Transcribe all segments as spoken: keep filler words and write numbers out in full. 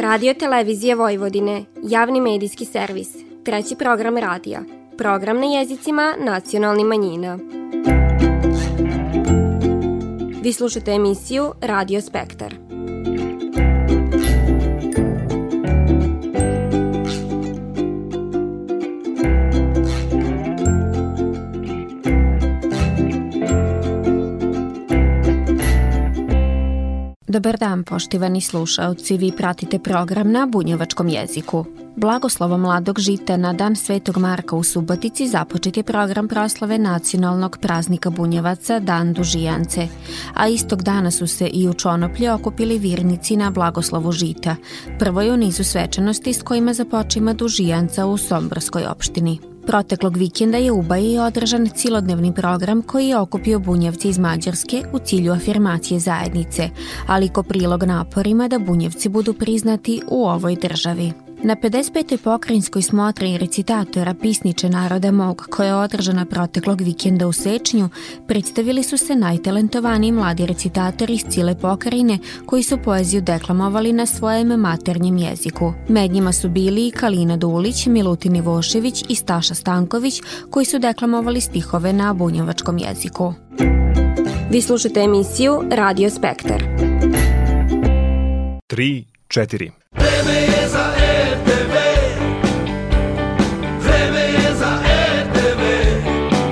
Radio Televizije Vojvodine, javni medijski servis, treći program radija, program na jezicima nacionalnih manjina. Vi slušate emisiju Radio Spektar. Dobar dan, poštivani slušaoci, vi pratite program na bunjevačkom jeziku. Blagoslovom mladog žita na Dan Svetog Marka u Subotici započet je program proslave nacionalnog praznika Bunjevaca Dan Dužijance, a istog dana su se i u Čonoplji okupili virnici na blagoslovu žita, prvoj u nizu svečanosti s kojima započima Dužijanca u Somborskoj opštini. Proteklog vikenda je u Baji održan cilodnevni program koji je okupio Bunjevce iz Mađarske u cilju afirmacije zajednice, ali ko prilog naporima da Bunjevci budu priznati u ovoj državi. Na pedeset petoj pokrajinskoj smotri recitatora Pisniče naroda mog, koja je održana proteklog vikenda u Sečnju, predstavili su se najtalentovaniji mladi recitatori iz cijele pokrajine koji su poeziju deklamovali na svojem maternjem jeziku. Med njima su bili i Kalina Dulić, Milutin Ivošević i Staša Stanković, koji su deklamovali stihove na bunjevačkom jeziku. Vi slušate emisiju Radio Spektar. tri četiri. Vreme je za er te ve, vreme je za er te ve.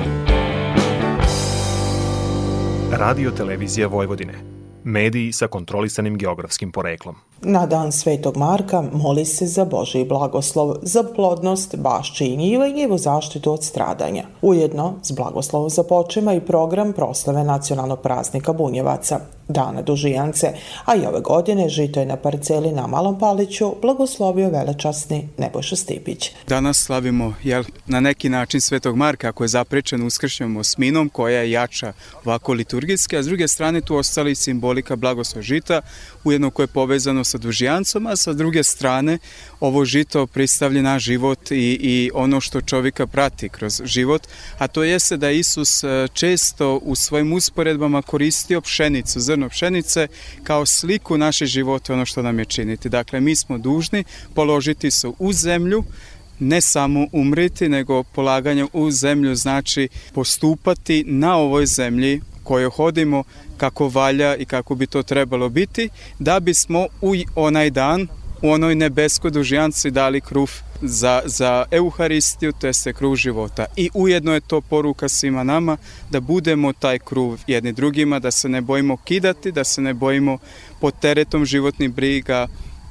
Radio Televizija Vojvodine. Mediji sa kontrolisanim geografskim poreklom. Na Dan Svetog Marka moli se za Božji blagoslov, za plodnost, bašče i njiva i njivu zaštitu od stradanja. Ujedno, s blagoslovom započima i program proslave nacionalnog praznika Bunjevaca, Dana Dužijance, a i ove godine žito je na parceli na Malom Paliću blagoslovio velečasni Nebojša Stipić. Danas slavimo jel, na neki način Svetog Marka, ako je zaprečen uskršnjom osminom, koja je jača ovako liturgijski, a s druge strane tu ostali simbolika blagoslova žita, ujedno koje je povezano sa Dužijancom, a sa druge strane ovo žito predstavlja naš život i, i ono što čovjeka prati kroz život, a to jeste da Isus često u svojim usporedbama koristio pšenicu, zrno pšenice kao sliku naše života, ono što nam je činiti. Dakle, mi smo dužni položiti se u zemlju, ne samo umreti, nego polaganje u zemlju znači postupati na ovoj zemlji kojoj hodimo kako valja i kako bi to trebalo biti, da bismo u onaj dan, u onoj nebeskoj dužijanci dali kruh za, za Euharistiju, to jeste kruh života. I ujedno je to poruka svima nama da budemo taj kruh jedni drugima, da se ne bojimo kidati, da se ne bojimo pod teretom životnih briga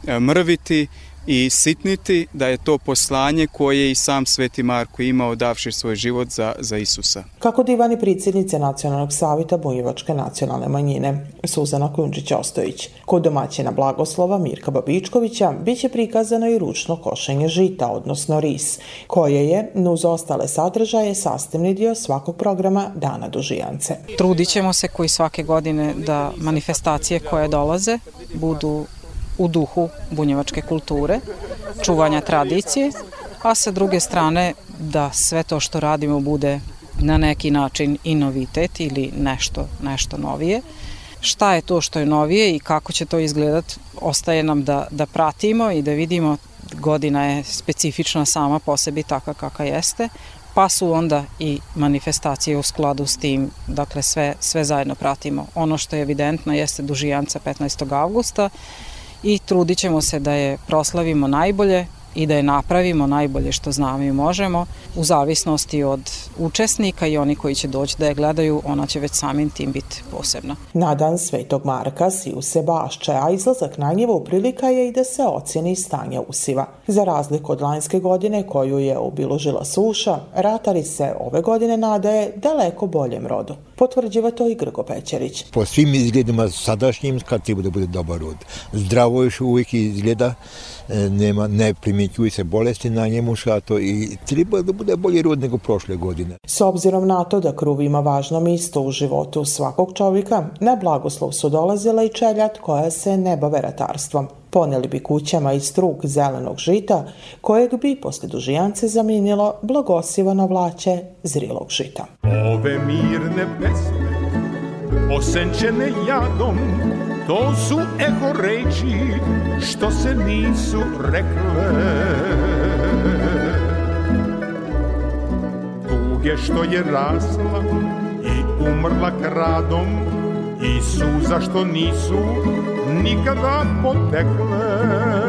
mrviti i sitniti, da je to poslanje koje je i sam Sveti Marko imao davši svoj život za, za Isusa. Kako divani predsjednice Nacionalnog savjeta bunjevačke nacionalne manjine, Suzana Kujundžić-Ostojić. Kod domaćina blagoslova Mirka Babičkovića bit će prikazano i ručno košenje žita, odnosno ris, koje je, uz ostale sadržaje, sastavni dio svakog programa Dana Dužijance. Trudit ćemo se koji svake godine da manifestacije koje dolaze budu u duhu bunjevačke kulture, čuvanja tradicije, a sa druge strane da sve to što radimo bude na neki način i novitet ili nešto, nešto novije. Šta je to što je novije i kako će to izgledati, ostaje nam da, da pratimo i da vidimo. Godina je specifična sama po sebi takva kakva jeste, pa su onda i manifestacije u skladu s tim, dakle sve, sve zajedno pratimo. Ono što je evidentno jeste Dužijanca petnaestog avgusta, i trudit ćemo se da je proslavimo najbolje i da je napravimo najbolje što znamo i možemo, u zavisnosti od učesnika i oni koji će doći da je gledaju, ona će već samim tim biti posebna. Na Dan Svetog Marka siju se bašče, a izlazak na njivu prilika je i da se ocjeni stanje usiva. Za razliku od lanjske godine koju je obilužila suša, ratari se ove godine nadaje daleko boljem rodu. Potvrđiva to i Grgo Pećerić. Po svim izgledima sadašnjim, kad ti bude, bude dobar rod. Zdravo još uvijek izgleda, nema, ne primjećuju se bolesti na njemu šato i treba da bude bolji rod nego prošle godine. S obzirom na to da kruv ima važno mjesto u životu svakog čovjeka, na blagoslov su dolazila i čeljad koja se ne bave ratarstvom. Poneli bi kućama i strug zelenog žita, kojeg bi posle Dužijance zamijenilo blagosivano vlaće zrilog žita. Ove mirne pesme osenčene jadom, to su eho reči što se nisu rekle. Tuge što je rasla i umrla kradom i suza što nisu nikada potekle.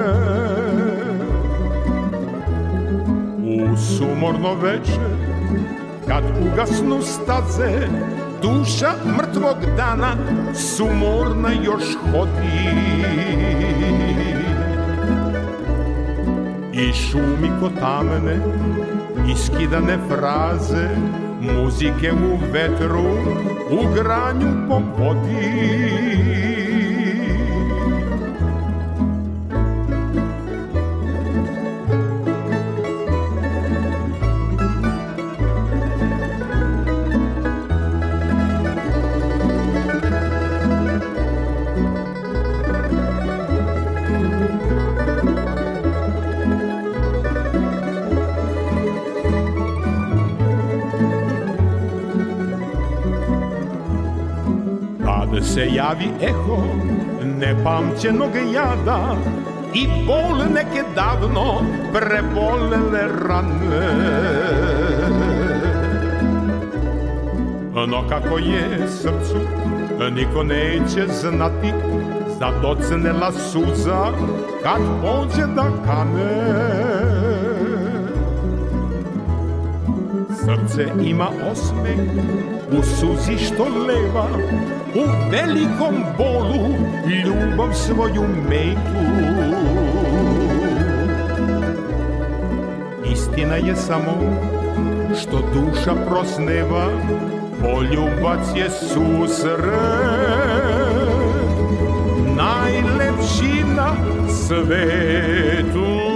U sumorno večer kad ugasnu staze, duša mrtvog dana sumorna još hodi. I šumi ko tamne, iskidane fraze, muzike u vetru, u granju po vodi. Se javi eho nepamćenog jada i bol neke davno prebolele rane. No kako je srcu niko neće znati, zadocnela suza kad pođe da kane. Srce ima osmeh u suzi što leva, u velikom bolu ljubav svoju metu. Istina je samo što duša prosneva, poljubac je susret najlepši na svetu.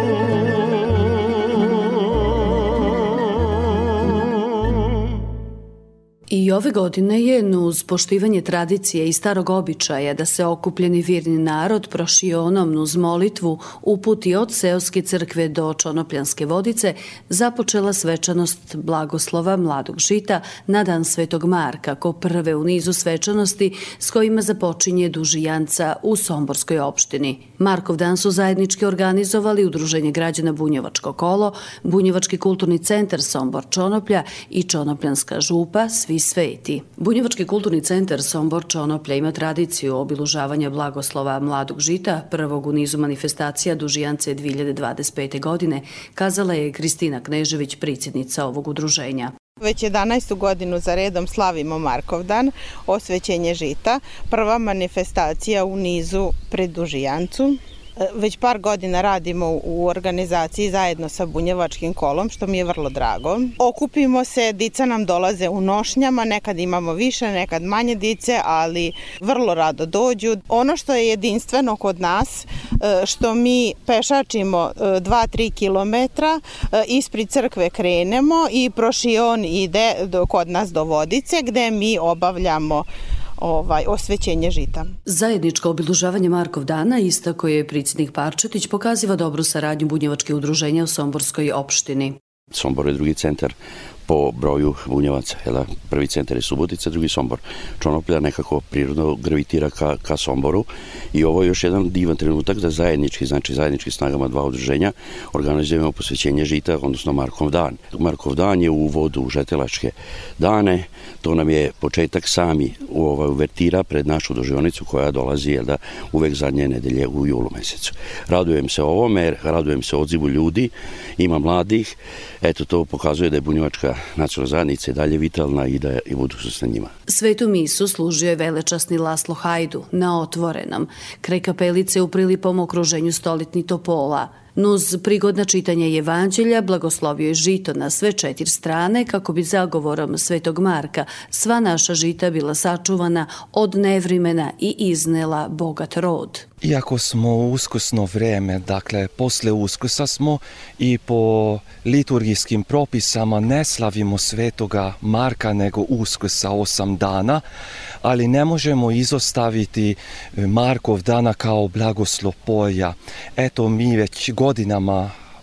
I ove godine je, uz poštivanje tradicije i starog običaja da se okupljeni virni narod prošionom uz molitvu uputi od seoske crkve do Čonopljanske vodice, započela svečanost blagoslova mladog žita na Dan Svetog Marka, ko prve u nizu svečanosti s kojima započinje Dužijanca u Somborskoj opštini. Markov dan su zajednički organizovali Udruženje građana Bunjevačko kolo, Bunjevački kulturni centar Sombor Čonoplja i Čonopljanska župa Svi sveti. Bunjevački kulturni centar Sombor Čonoplja ima tradiciju obilužavanja blagoslova mladog žita, prvog u nizu manifestacija Dužijance dve hiljade dvadeset pete. godine, kazala je Kristina Knežević, predsjednica ovog udruženja. Već jedanaestu godinu za redom slavimo Markov dan, osvećenje žita, prva manifestacija u nizu pred Dužijancu. Već par godina radimo u organizaciji zajedno sa Bunjevačkim kolom, što mi je vrlo drago. Okupimo se, dica nam dolaze u nošnjama, nekad imamo više, nekad manje dice, ali vrlo rado dođu. Ono što je jedinstveno kod nas, što mi pešačimo dva do tri kilometra, ispred crkve krenemo i prošion ide do, kod nas do Vodice, gde mi obavljamo Ovaj, osvećenje žita. Zajedničko obilužavanje Markov dana, istako je predsjednik Parčetić, pokaziva dobru saradnju bunjevačkih udruženja u Somborskoj opštini. Sombor je drugi centar po broju bunjevaca. Prvi centar je Subotica, drugi Sombor. Čonoplja nekako prirodno gravitira ka, ka Somboru i ovo je još jedan divan trenutak da zajednički, znači zajednički snagama dva udruženja organizujemo posvećenje žita, odnosno Markov dan. Markov dan je u uvodu u žetelačke dane, to nam je početak sami u ovaj uvertira pred našu dožionicu koja dolazi jel da, uvek zadnje nedelje u julu mesecu. Radujem se ovome, radujem se odzivu ljudi, ima mladih, eto to pokazuje da je bunjevačka nacionalna zajednica je dalje vitalna i da je i budućnost na njima. Svetu misu služio je velečasni Laslo Hajdu na otvorenom, kraj kapelice u prilipom okruženju stolitni topola. Nuz prigodna čitanja evanđelja blagoslovio je žito na sve četiri strane kako bi zagovorom Svetog Marka sva naša žita bila sačuvana od nevrimena i iznela bogat rod. Iako smo u uskrsno vreme, dakle posle uskrsa smo i po liturgijskim propisama ne slavimo Svetoga Marka nego uskrsa osam dana, ali ne možemo izostaviti Markov dana kao blagoslov polja. Eto, mi već godinama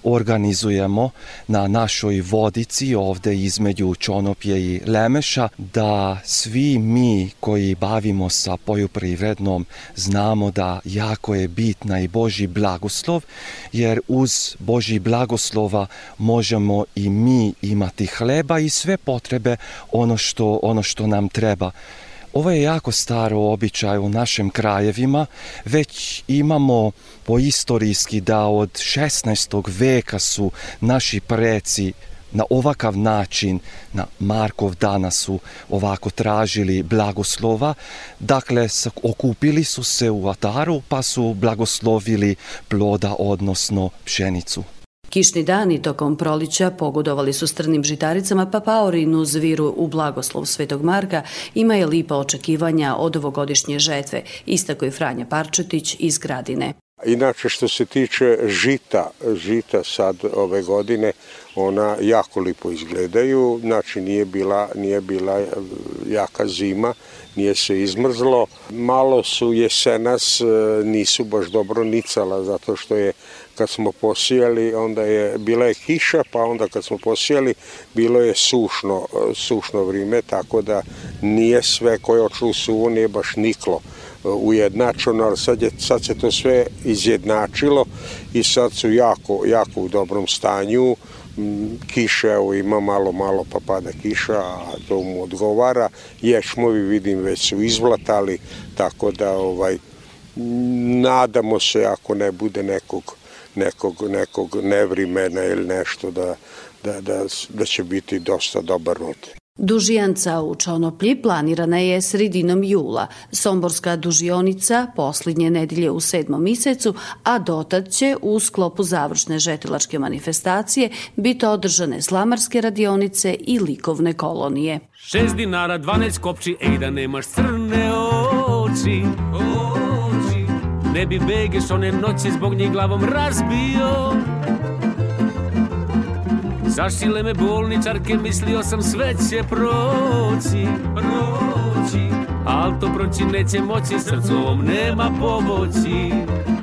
organizujemo na našoj vodici ovde između Čonopje i Lemeša, da svi mi koji bavimo sa poljoprivrednom znamo da jako je bitna i Božji blagoslov, jer uz Božji blagoslova možemo i mi imati hleba i sve potrebe, ono što, ono što nam treba. Ovo je jako staro običaj u našim krajevima, već imamo po istorijski da od šesnaestog veka su naši preci na ovakav način, na Markov dana su ovako tražili blagoslova, dakle okupili su se u altaru pa su blagoslovili ploda, odnosno pšenicu. Kišni dani tokom prolića pogodovali su strnim žitaricama, pa paorinu zviru u blagoslov Svetog Marka ima je lipa očekivanja od ovogodišnje žetve, istako je Franja Parčetić iz Gradine. Inače, što se tiče žita, žita sad ove godine, ona jako lipo izgledaju, znači nije bila, nije bila jaka zima, nije se izmrzlo. Malo su jesenas, nisu baš dobro nicala, zato što je kad smo posijali, onda je bila je kiša, pa onda kad smo posijali, bilo je sušno, sušno vrijeme, tako da nije sve koje oču u suvo, nije baš niklo ujednačeno, ali sad, je, sad se to sve izjednačilo i sad su jako, jako u dobrom stanju. Kiše, evo ima malo, malo pa pada kiša, a to mu odgovara. Ječmovi vidim već su izvlatali, tako da ovaj, nadamo se ako ne bude nekog, nekog, nekog nevrimena ili nešto da, da, da, da će biti dosta dobar rod. Dužijanca u Čonoplji planirana je sredinom jula, somborska dužionica posljednje nedelje u sedmom mjesecu, a dotad će u sklopu završne žetilačke manifestacije biti održane slamarske radionice i likovne kolonije. Šest dinara, dvanaest kopči, ej da nemaš crne oči, oči. Ne bi begeš one noći zbog njih glavom razbio. Zašile me bolničarke, mislio sam sve će proći, proći. Al to proći neće moći, srcom nema pomoći.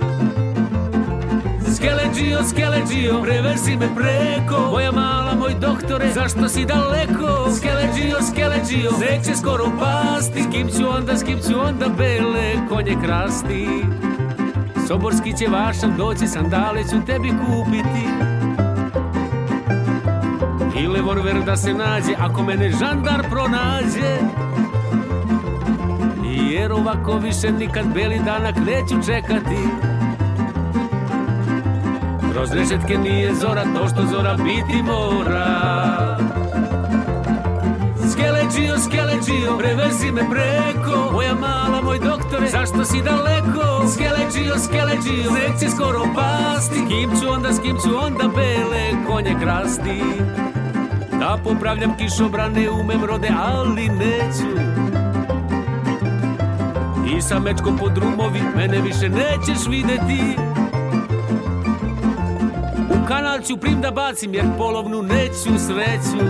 Skeleđio, skeleđio, preverzi me preko. Moja mala, moj doktore, zašto si daleko? Skeleđio, skeleđio, neće skoro pasti. S kim ću onda, s kim ću onda bele konje krasti? Soborski će vašan doći, sandale ću tebi kupiti. I revolver da se nađe, ako mene žandar pronađe. Jer ovako više nikad beli danak neću čekati. Kroz rešetke nije zora, to što zora biti mora. Skeleđio, skeleđio, preverzi me preko. Moja mala, moj doktore, zašto si daleko? Skeleđio, skeleđio, neće skoro pasti. S kim ću onda, s kim ću onda bele konje krasti? Da popravljam kišobrane, umem rode, ali neću. I sa mečkom po drumovi, mene više nećeš videti. U kanal ću prim da bacim, jer polovnu neću sreću.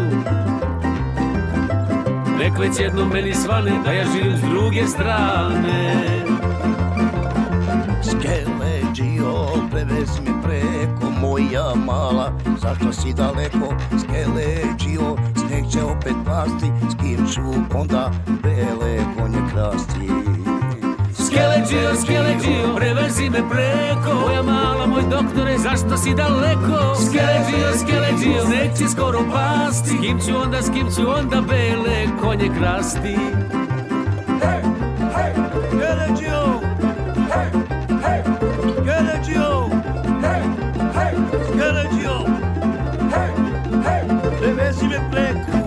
Nek već jednom meni svane, da ja živim s druge strane. Skeleđio, prevezi me preko, moja mala, zašto si daleko? Skeleđio, sneg će opet pasti, s kim ću onda bele konje krasti? Skeleđio, skeleđio, prevezi me preko. Moja mala, moj doktore, zašto si daleko? Skeleđio, skeleđio, sneg će skoro pasti. S kim ću onda, s kim ću onda bele konje krasti? Hej, hej, skeleđio, hej, hej, skeleđio, hej, hej, skeleđio, hej, hej, prevezi me preko.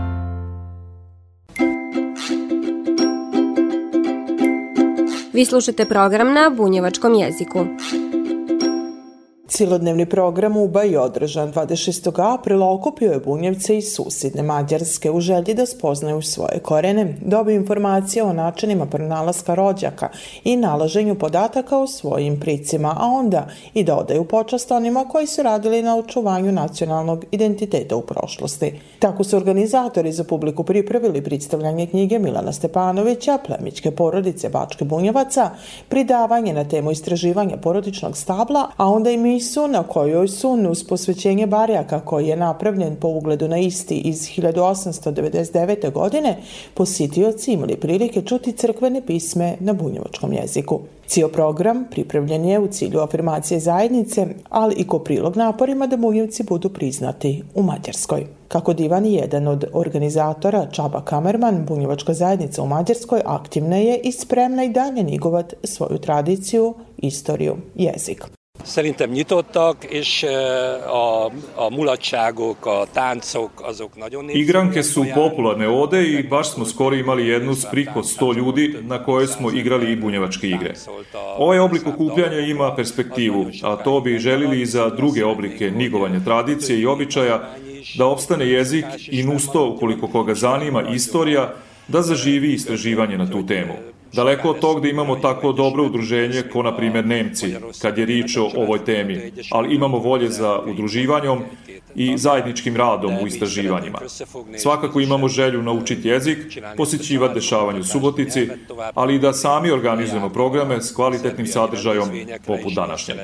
Vi slušate program na bunjevačkom jeziku. Cilodnevni program U B A je održan dvadeset šestog aprila, okupio je Bunjevce iz susjedne Mađarske u želji da spoznaju svoje korene, dobiju informacije o načinima pronalaska rođaka i nalaženju podataka o svojim pricima, a onda i da odaju počast onima koji su radili na očuvanju nacionalnog identiteta u prošlosti. Tako su organizatori za publiku pripravili predstavljanje knjige Milana Stepanovića, Plemićke porodice Bačke Bunjevaca, pridavanje na temu istraživanja porodičnog stabla, a onda i misu na kojoj su uz posvećenje barjaka koji je napravljen po ugledu na isti iz hiljadu osamsto devedeset devete. godine posjetioci imali prilike čuti crkvene pisme na bunjevačkom jeziku. Cijel program pripremljen je u cilju afirmacije zajednice, ali i ko prilog naporima da Bunjevci budu priznati u Mađarskoj. Kako divan jedan od organizatora Csaba Kamerman, bunjevačka zajednica u Mađarskoj aktivna je i spremna i dalje njegovati svoju tradiciju, istoriju, jezik. Szerintem nyitottak, és a, a mulatságok, a táncok, azok nagyon népszerűek. Igranke su popularne ovde i baš smo skoro imali jednu s priko sto ljudi na kojoj smo igrali i bunjevačke igre. Ovaj oblik okupljanja ima perspektivu, a to bi želili i za druge oblike nigovanja tradicije i običaja, da opstane jezik i nusto, ukoliko koga zanima, istorija, da zaživi istraživanje na tu temu. Daleko od tog da imamo tako dobro udruženje ko, na primjer, Nemci, kad je riječ o ovoj temi, ali imamo volje za udruživanjem i zajedničkim radom u istraživanjima. Svakako imamo želju naučiti jezik, posjećivati dešavanje u Subotici, ali i da sami organizujemo programe s kvalitetnim sadržajom poput današnjeg.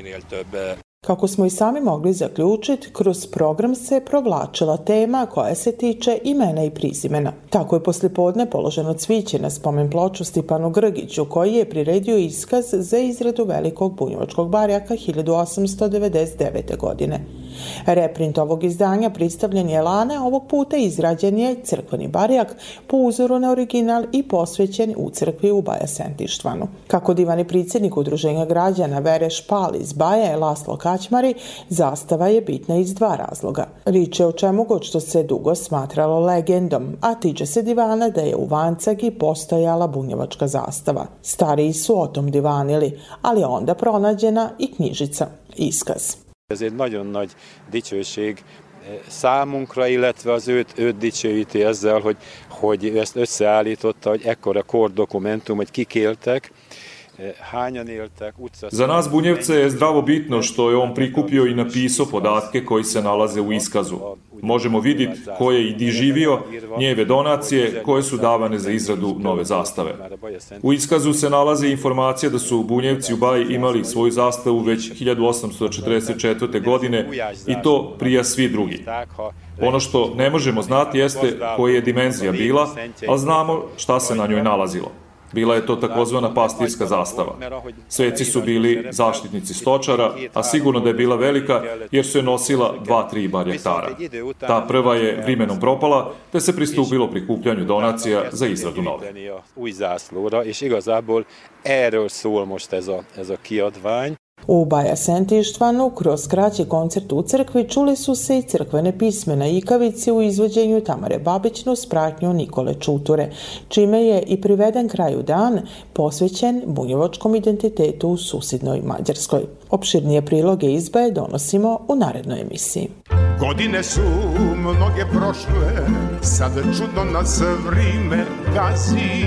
Kako smo i sami mogli zaključiti, kroz program se provlačila tema koja se tiče imena i prizimena. Tako je poslijepodne položeno cviće na spomen ploču Stipanu Grgiću, koji je priredio iskaz za izradu velikog bunjevačkog barjaka hiljadu osamsto devedeset devete. godine. Reprint ovog izdanja pristavljen je lane, ovog puta izrađen je crkveni barjak po uzoru na original i posvećen u crkvi u Baja Sentištvanu. Kako divani predsjednik Udruženja građana Vere Špal iz Baja je Laslo Kaćmari, zastava je bitna iz dva razloga. Riječ je o čemu god što se dugo smatralo legendom, a tiče se divana da je u Vancagi postojala bunjevačka zastava. Stariji su o tom divanili, ali je onda pronađena i knjižica Iskaz. Ez egy nagyon nagy dicsőség számunkra, illetve az őt, őt dicsőíti ezzel, hogy, hogy ezt összeállította, hogy ekkora kordokumentum, hogy kik éltek. Za nas Bunjevce je zdravo bitno što je on prikupio i napisao podatke koji se nalaze u iskazu. Možemo vidjeti ko je i di živio, njeve donacije koje su davane za izradu nove zastave. U iskazu se nalaze informacije da su Bunjevci u Baji imali svoju zastavu već hiljadu osamsto četrdeset četvrte. godine i to prija svi drugi. Ono što ne možemo znati jeste koja je dimenzija bila, ali znamo šta se na njoj nalazilo. Bila je to takozvana pastirska zastava. Sveci su bili zaštitnici stočara, a sigurno da je bila velika jer su je nosila dva, tri barjaktara. Ta prva je vremenom propala, te se pristupilo prikupljanju donacija za izradu nove. U Baja Sentištvanu kroz kraći koncert u crkvi čuli su se i crkvene pisme na ikavici u izvođenju Tamare Babićnu s pratnjom Nikole Čuture, čime je i priveden kraju dan posvećen bunjevačkom identitetu u susjednoj Mađarskoj. Opširnije priloge iz Baje donosimo u narednoj emisiji. Godine su mnoge prošle, sad čudno nas vrime gazi.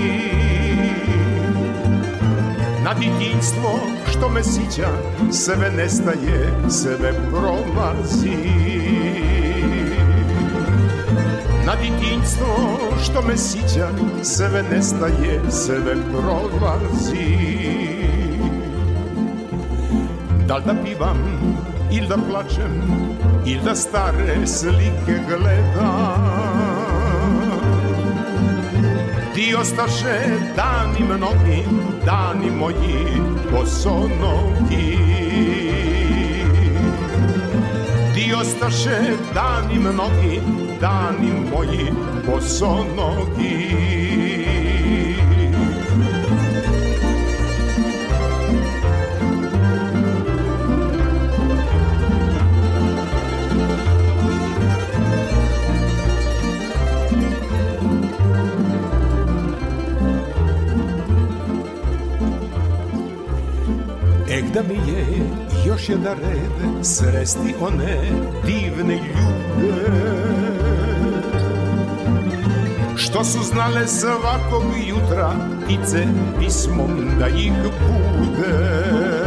Na djetinjstvo što me sića, sve nestaje, sve prolazi. Na djetinjstvo što me sića, sve nestaje, sve prolazi. Da li da pivam, ili da plačem, ili da stare slike gledam. Ti ostaše dani mnogi, dani moji bosonogi. Ti ostaše dani mnogi, dani moji bosonogi. Ek da mi je još jedan red sresti one divne ljude što su znale svakog jutra ptice pismom da ih bude.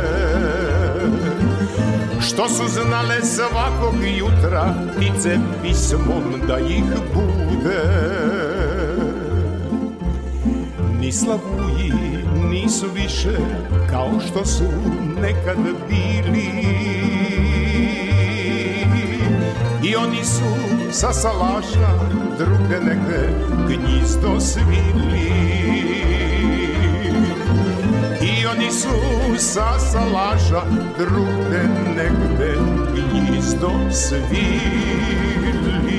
Što su znale svakog jutra ptice pismom da ih bude. Ni Slavuji, ni nisu više kao što su nekad bili. I oni su sa salaša drugde negde gnjizdo svili. I oni su sa salaša drugde negde gnjizdo svili.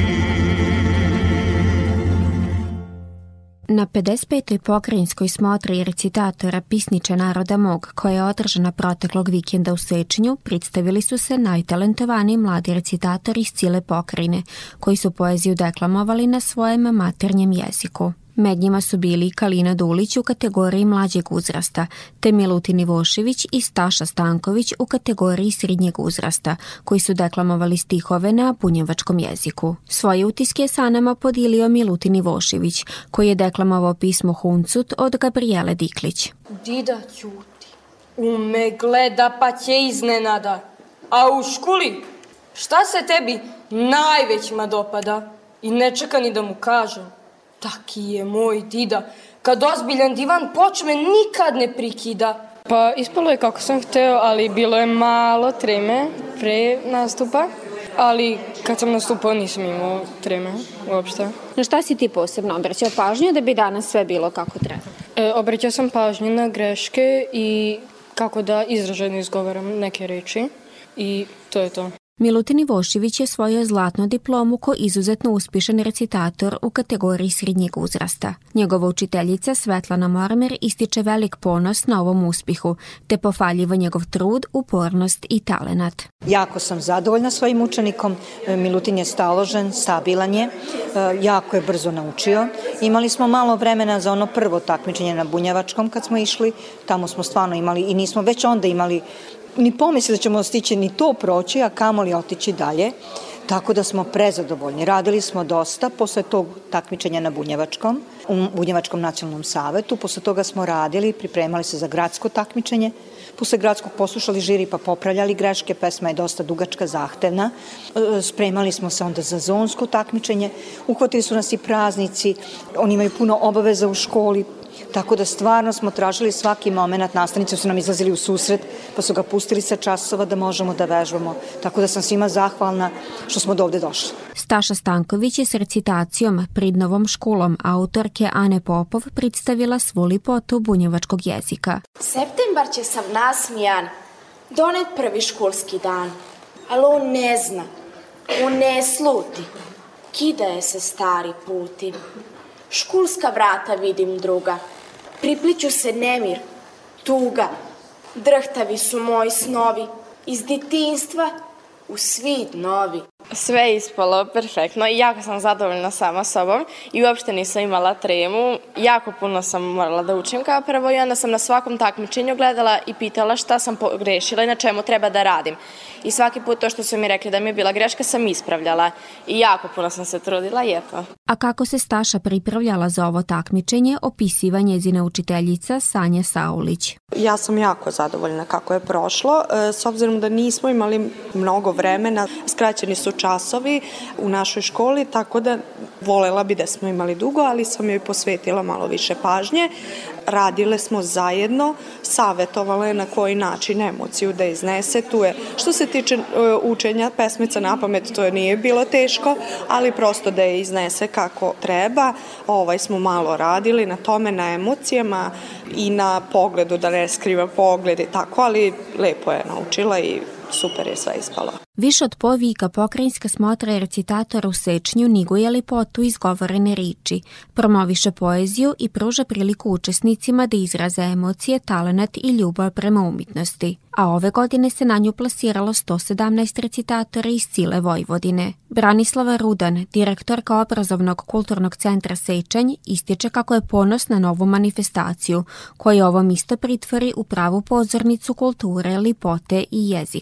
Na pedeset petoj pokrajinskoj smotri recitatora Pisniče naroda mog, koja je održana proteklog vikenda u Sečnju, predstavili su se najtalentovaniji mladi recitatori iz cijele pokrajine, koji su poeziju deklamovali na svojem maternjem jeziku. Med njima su bili Kalina Dulić u kategoriji mlađeg uzrasta, te Milutin Ivošević i Staša Stanković u kategoriji srednjeg uzrasta, koji su deklamovali stihove na bunjevačkom jeziku. Svoje utiske je sa nama podijelio Milutin Ivošević, koji je deklamovao pismo Huncut od Gabriele Diklić. Dida ćuti, ume gleda pa će iznenada, a u školi šta se tebi najvećima dopada i ne čeka ni da mu kažem. Taki je moj dida, kad ozbiljan divan počme nikad ne prekida. Pa ispalo je kako sam hteo, ali bilo je malo treme pre nastupa, ali kad sam nastupao nisam imao treme uopšte. Na šta si ti posebno obraćao pažnju da bi danas sve bilo kako treba? E, obraćao sam pažnju na greške i kako da izražajno izgovaram neke reči i to je to. Milutin Ivošević je osvojio zlatnu diplomu ko izuzetno uspješan recitator u kategoriji srednjeg uzrasta. Njegova učiteljica Svetlana Mormer ističe velik ponos na ovom uspjehu, te pohvaljiva njegov trud, upornost i talenat. Jako sam zadovoljna svojim učenikom. Milutin je staložen, stabilan je, jako je brzo naučio. Imali smo malo vremena za ono prvo takmičenje na bunjevačkom kad smo išli. Tamo smo stvarno imali i nismo već onda imali ni pomisli da ćemo stići ni to proći, a kamoli otići dalje. Tako da smo prezadovoljni. Radili smo dosta posle tog takmičenja na bunjevačkom, u bunjevačkom nacionalnom savetu. Posle toga smo radili, pripremali se za gradsko takmičenje. Posle gradskog poslušali žiri pa popravljali greške, pesma je dosta dugačka, zahtevna. Spremali smo se onda za zonsko takmičenje. Uhvatili su nas i praznici, oni imaju puno obaveza u školi. Tako da stvarno smo tražili svaki moment, nastavnici su nam izlazili u susret, pa su ga pustili sa časova da možemo da vežbamo. Tako da sam svima zahvalna što smo do ovde došli. Staša Stanković je s recitacijom pred Novom školom autorke Ane Popov predstavila svu lipotu bunjevačkog jezika. Septembar će sam nasmijan donet prvi školski dan, ali on ne zna, on ne sluti, kidaje se stari puti. Školska vrata vidim druga, pripliću se nemir, tuga, drhtavi su moji snovi, iz detinjstva u svit novi. Sve je ispalo perfektno i jako sam zadovoljna sama sobom i uopšte nisam imala tremu. Jako puno sam morala da učim kao prvo i onda sam na svakom takmičenju gledala i pitala šta sam pogrešila i na čemu treba da radim. I svaki put to što su mi rekli da mi je bila greška sam ispravljala i jako puno sam se trudila i eto. A kako se Staša pripravljala za ovo takmičenje, opisiva njezina učiteljica Sanja Saulić. Ja sam jako zadovoljna kako je prošlo, s obzirom da nismo imali mnogo vremena, skraćeni su časovi u našoj školi, tako da volela bi da smo imali dugo, ali sam joj posvetila malo više pažnje. Radile smo zajedno, savjetovale na koji način emociju da iznese. Tu je, što se tiče učenja pesmica na pamet, to nije bilo teško, ali prosto da je iznese kako treba. Ovaj smo malo radili na tome, na emocijama i na pogledu, da ne skriva pogled i tako, ali lepo je naučila i super je sve ispalo. Više od povika pokrajinska smotra recitatora u Sečnju niguje lipotu izgovorene riči, promoviše poeziju i pruža priliku učesnicima da izraze emocije, talenat i ljubav prema umjetnosti. A ove godine se na nju plasiralo sto sedamnaest recitatora iz cijele Vojvodine. Branislava Rudan, direktorka obrazovnog kulturnog centra Sečanj, ističe kako je ponos na novu manifestaciju, koja ovom isto pritvori u pravu pozornicu kulture, lipote i jezika.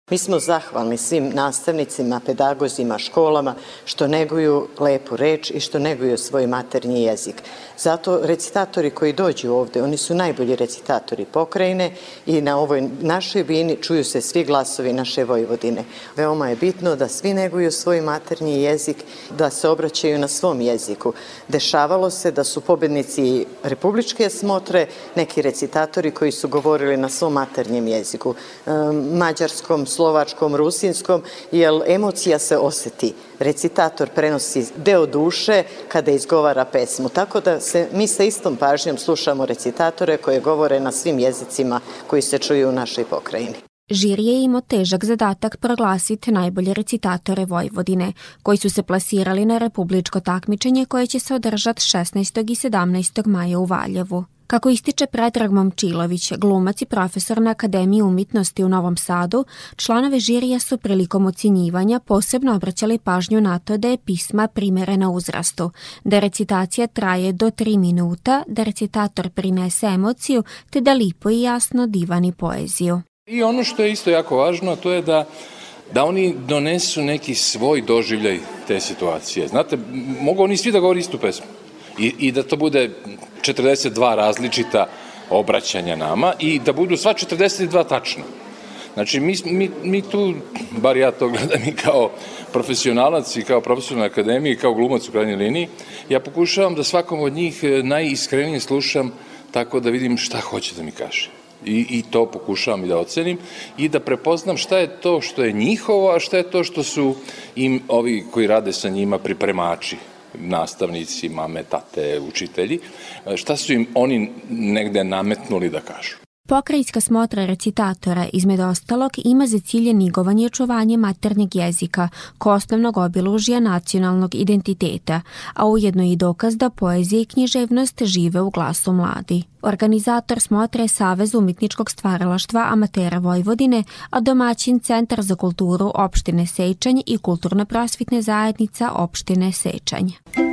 Mi smo zahvalni svim nastavnicima, pedagozima, školama što neguju lepu reč i što neguju svoj maternji jezik. Zato recitatori koji dođu ovde, oni su najbolji recitatori pokrajine i na ovoj našoj bini čuju se svi glasovi naše Vojvodine. Veoma je bitno da svi neguju svoj maternji jezik, da se obraćaju na svom jeziku. Dešavalo se da su pobednici republičke smotre neki recitatori koji su govorili na svom maternjem jeziku, mađarskom, slovačkom, rusinskom, jer emocija se oseti. Recitator prenosi deo duše kada izgovara pesmu. Tako da se, mi sa istom pažnjom slušamo recitatore koje govore na svim jezicima koji se čuju u našoj pokrajini. Žiri je imao težak zadatak proglasiti najbolje recitatore Vojvodine, koji su se plasirali na republičko takmičenje koje će se održati šesnaestog i sedamnaestog maja u Valjevu. Kako ističe Predrag Momčilović, glumac i profesor na Akademiji umjetnosti u Novom Sadu, članovi žirija su prilikom ocjenjivanja posebno obraćali pažnju na to da je pisma primerena uzrastu, da recitacija traje do tri minuta, da recitator prinese emociju, te da lipo i jasno divani poeziju. I ono što je isto jako važno, to je da da oni donesu neki svoj doživljaj te situacije. Znate, mogu oni svi da govori istu pesmu i, i da to bude četrdeset dva različita obraćanja nama i da budu sva četrdeset dva tačna. Znači, mi, mi, mi tu, bar ja to gledam i kao profesionalac i kao profesor na akademiji, kao glumac u krajnjoj liniji, ja pokušavam da svakom od njih najiskrenije slušam tako da vidim šta hoće da mi kaže. I, i to pokušavam i da ocenim i da prepoznam šta je to što je njihovo, a šta je to što su im ovi koji rade sa njima pripremači, nastavnici, mame, tate, učitelji, šta su im oni negde nametnuli da kažu. Pokrajinska smotra recitatora, između ostalog, ima za cilj nigovanje i očuvanje maternjeg jezika kao osnovnog obilužja nacionalnog identiteta, a ujedno i dokaz da poezija i književnost žive u glasu mladi. Organizator smotre je Savez umjetničkog stvaralaštva amatera Vojvodine, a domaćin Centar za kulturu opštine Sečanj i kulturno-prosvitne zajednica opštine Sečanj.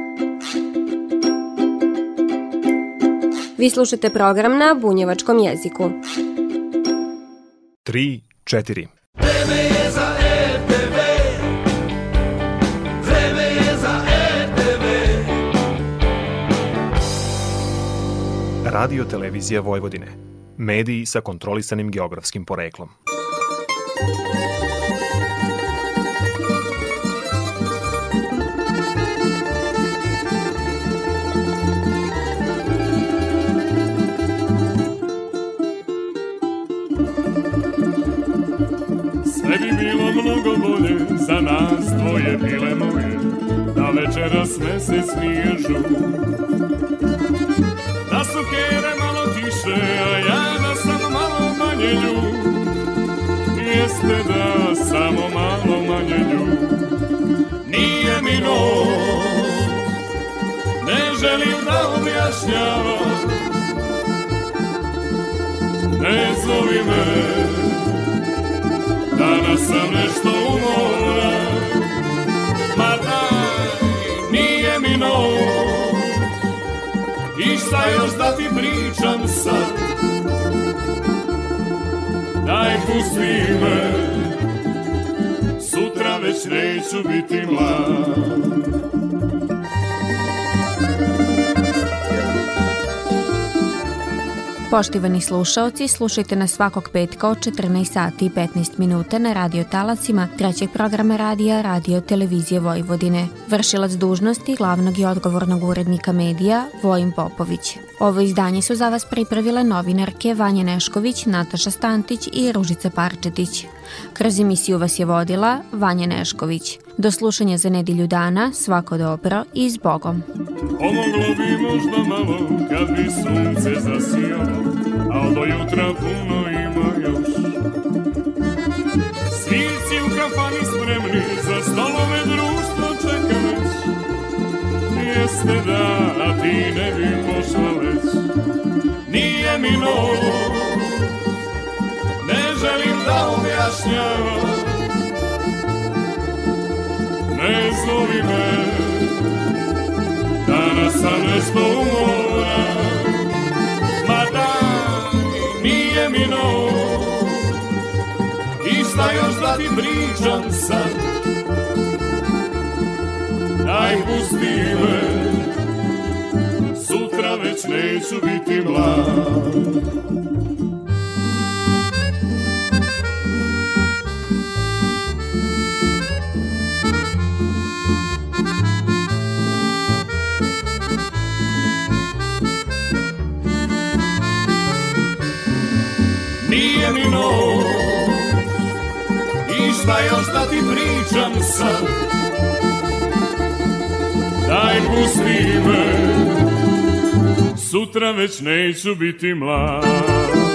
Vi slušate program na bunjevačkom jeziku. tri četiri. Vreme je za er te ve. Vreme je za er te ve. Radio televizija Vojvodine. Mediji sa kontrolisanim geografskim poreklom. Sve bi bilo mnogo bolje za nas dvoje bile moje, da večeras mesec nije žut. Da su kere malo tiše, a ja da sam malo manje ljut. Jeste da samo malo manje ljut. Nije mi noć, ne želim da objašnjavam. Ne zovi me, danas sam nešto umoran. Ma daj, nije mi noć. I šta još da ti pričam sad? Daj pusti me, sutra već neću biti mlad. Poštivani slušaoci, slušajte nas svakog petka od četrnaest sati i petnaest minuta na radio talacima trećeg programa radija Radio televizije Vojvodine. Vršilac dužnosti glavnog i odgovornog urednika medija Vojin Popović. Ovo izdanje su za vas pripravile novinarke Vanja Nešković, Nataša Stantić i Ružica Parčetić. Kroz emisiju vas je vodila Vanja Nešković. Do slušanja za nedjelju dana, svako dobro i s Bogom. Pomoglo bi možda malo kad bi sunce zasijalo, al do jutra puno ima još. Svirci u kafani spremni, za stolove društvo čeka već. Jeste da, a ti ne bi pošla već. Nije mi noć, ne želim da objašnjavam. Ne zovi me, danas sam nešto umoran. Ma daj, nije mi noć. I šta još da šta ti pričam sad, daj pusti me, sutra već neću biti mlad. Nije mi noć, i šta još da ti pričam sad, daj pusti me, sutra već neću biti mlad.